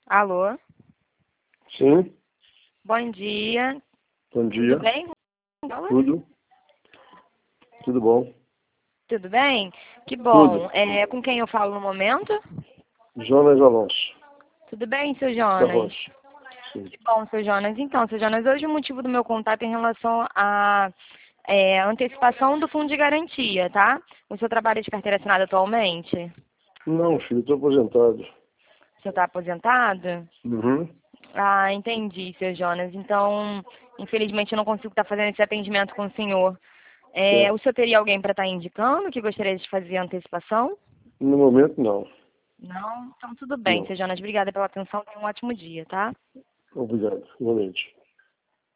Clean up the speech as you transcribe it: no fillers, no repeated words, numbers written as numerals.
Alô? Sim, Bom dia. bom Tudo dia. bem? Tudo? Tudo bom? Tudo bem? Que Tudo. bom. Com quem eu falo no momento? Jonas Alonso, Tudo bem, seu da Jonas? Rocha. Sim. Que bom, seu Jonas. Então, seu Jonas, hoje o motivo do meu contato é em relação à antecipação do fundo de garantia, tá? O senhor trabalha de carteira assinada atualmente? Não, filho, estou aposentado. O senhor está aposentado? Uhum. Ah, entendi, seu Jonas. Então, infelizmente, eu não consigo estar fazendo esse atendimento com o senhor. O Certo. senhor teria alguém para estar indicando que gostaria de fazer a antecipação? No momento, não. Não? Então tudo bem, Não. seu Jonas. Obrigada pela atenção. Tenha um ótimo dia, tá? Obrigado, igualmente.